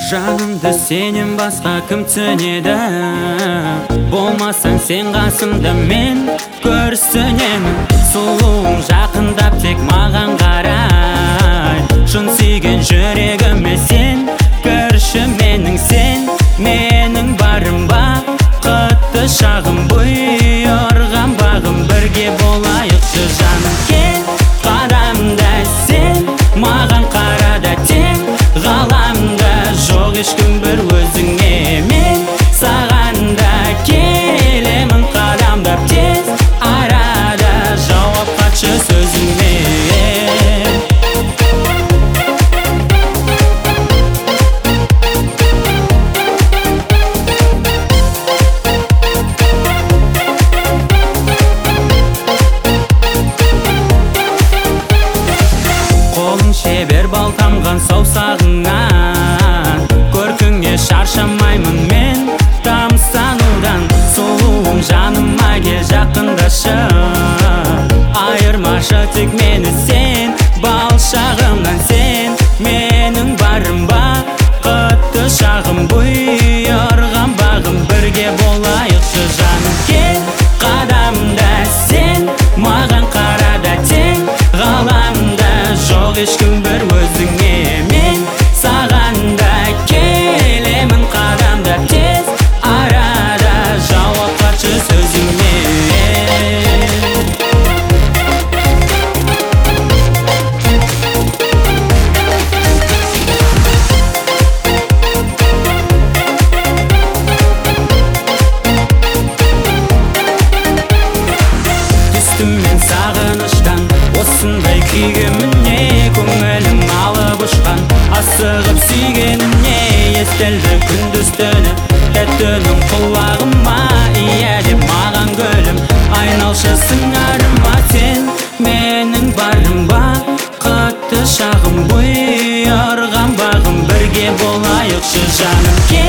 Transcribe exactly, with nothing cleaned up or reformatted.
Жанымды сенен басқа кім түсінеді? Болмасаң сен қасымда мен көрсінемін. Сұлуың жақындап тек маған қарай. Шын сүйген жүрегіме сен кірші менің. Сен менің барым ба, құтты шағым, бұйырған бағым. Бірге болайықшы жаным, кел қадамда сен маған қарада тең ғаламда. Жоқ ешкім бір өзіңе, мен саған да келемін қадамдап тез арада. Жауап қатшы сөзіңе. Қолың шебер балтамған саусағыңнан, көркіңе шаршамаймын мен тамсанудан. Сұлуым жаныма кел жақындашы, айырмашы тек мені сен бал шағымнан. Сен менің барым ба, құтты шағым, бұйырған бағым. Бірге болайықшы жаным, кел қадамда сен маған қарада тең ғаламда. Жоқ ешкім бір өзіңе, мен саған да келемін қадамдап тез арада. Жауап қатшы сөзіңе. Түстім мен сағыныштан, осындай күйге міне. Көңілім алып ұшқан, асығып сүйгеніне. Естілді күндіз түні, тәтті үнің құлағыма. Иә деп маған гүлім, айналшы сыңарыма. Сен менің барым ба, құтты шағым, бұйырған бағым. Бірге болайықшы жаным,